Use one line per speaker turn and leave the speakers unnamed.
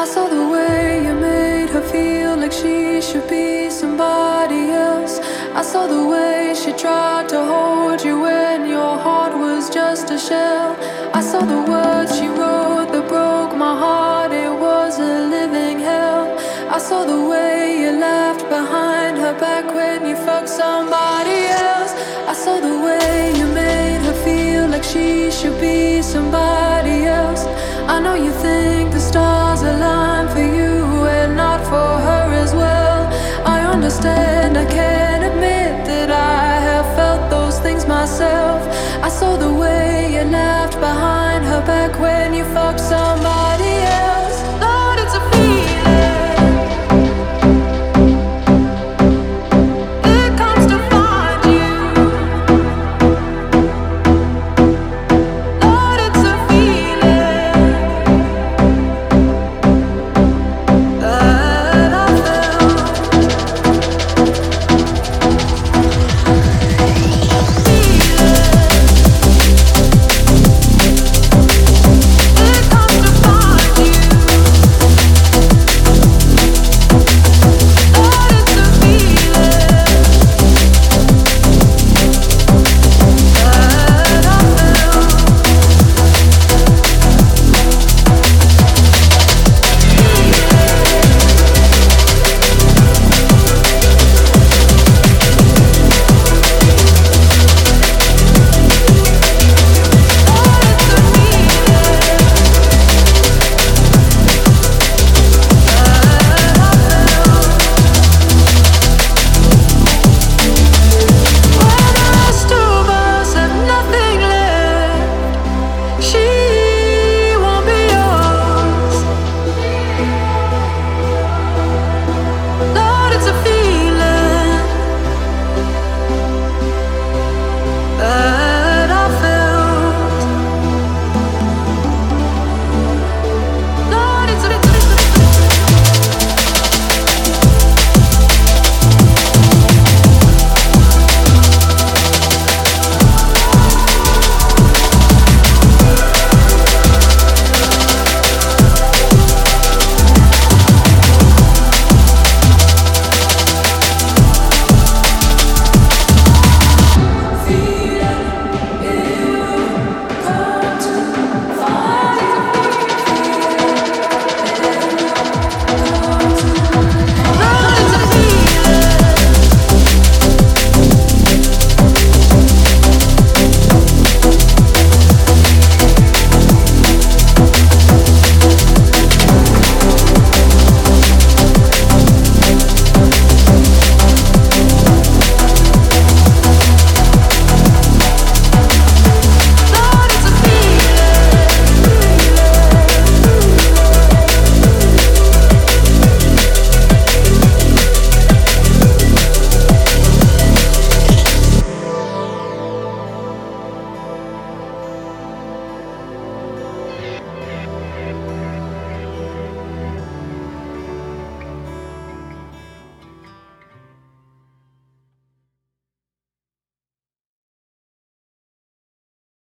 saw the way you made her feel like she should be somebody else. I saw the way she tried to hold you when your heart was just a shell. I saw the words she wrote that broke my heart, it was a living hell. I saw the way you laughed behind her back when you fucked somebody else. I saw the way you made her feel like she should be somebody else. I know you think the stars align for you and not for her as well. I understand, I can't admit that I have felt those things myself. I saw the way you laughed behind her back when you fucked some